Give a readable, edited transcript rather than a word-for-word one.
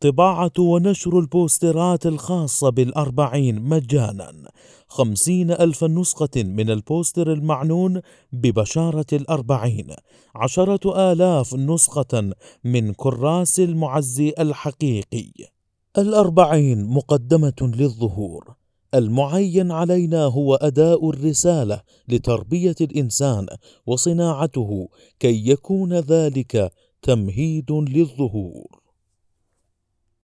طباعة ونشر البوسترات الخاصة بالأربعين مجانا. 50,000 نسخة من البوستر المعنون ببشارة الأربعين. 10,000 نسخة من كراس المعزي الحقيقي. الأربعين مقدمة للظهور. المعين علينا هو أداء الرسالة لتربية الإنسان وصناعته كي يكون ذلك تمهيد للظهور.